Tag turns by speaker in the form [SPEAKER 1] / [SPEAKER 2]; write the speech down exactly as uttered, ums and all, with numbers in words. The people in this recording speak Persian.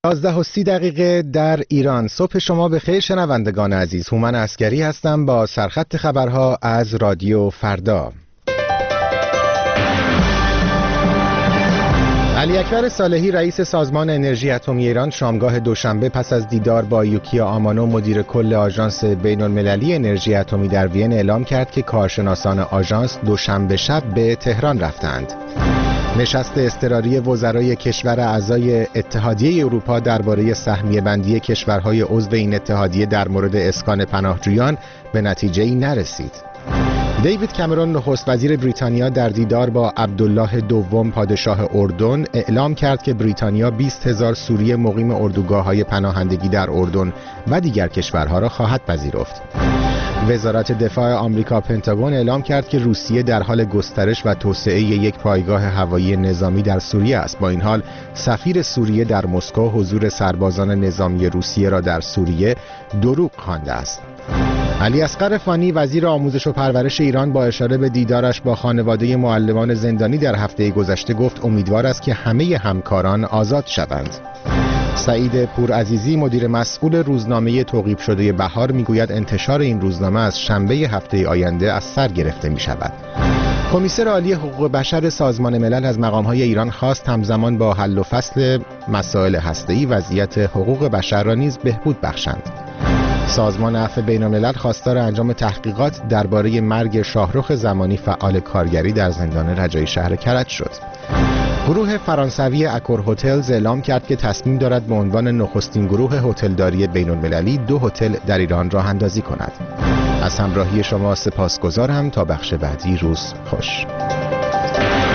[SPEAKER 1] یازده و سی دقیقه در ایران. صبح شما بخیر شنوندگان عزیز. هومن عسکری هستم با سرخط خبرها از رادیو فردا. علی اکبر صالحی رئیس سازمان انرژی اتمی ایران شامگاه دوشنبه پس از دیدار با یوکیا آمانو مدیر کل آژانس بین المللی انرژی اتمی در وین اعلام کرد که کارشناسان آژانس دوشنبه شب به تهران رفتند. نشست اضطراری وزرای کشور اعضای اتحادیه اروپا درباره سهمیه بندی کشورهای عضو این اتحادیه در مورد اسکان پناهجویان به نتیجه‌ای نرسید. دیوید کامرون نخست وزیر بریتانیا در دیدار با عبدالله دوم پادشاه اردن اعلام کرد که بریتانیا بیست هزار سوری مقیم اردوگاه‌های پناهندگی در اردن و دیگر کشورها را خواهد پذیرفت. وزارت دفاع آمریکا پنتاگون اعلام کرد که روسیه در حال گسترش و توسعه یک پایگاه هوایی نظامی در سوریه است. با این حال سفیر سوریه در مسکو حضور سربازان نظامی روسیه را در سوریه دروغ خوانده است. علی اصغر فانی وزیر آموزش و پرورش ایران با اشاره به دیدارش با خانواده معلمان زندانی در هفته گذشته گفت امیدوار است که همه همکاران آزاد شوند. سعید پورعزیزی مدیر مسئول روزنامه توقیف شده بهار میگوید انتشار این روزنامه از شنبه هفته آینده از سر گرفته می شود. کمیسر عالی حقوق بشر سازمان ملل از مقام‌های ایران خواست همزمان با حل و فصل مسائل هسته‌ای وضعیت حقوق بشر را نیز بهبود بخشند. سازمان عفو بین‌الملل خواستار انجام تحقیقات درباره مرگ شاهرخ زمانی فعال کارگری در زندان رجایی شهر کرج شد. گروه فرانسوی اکور هتلز اعلام کرد که تصمیم دارد به عنوان نخستین گروه هتلداری بین‌المللی دو هتل در ایران راه اندازی کند. از همراهی شما سپاسگزارم. تا بخش بعدی روز خوش.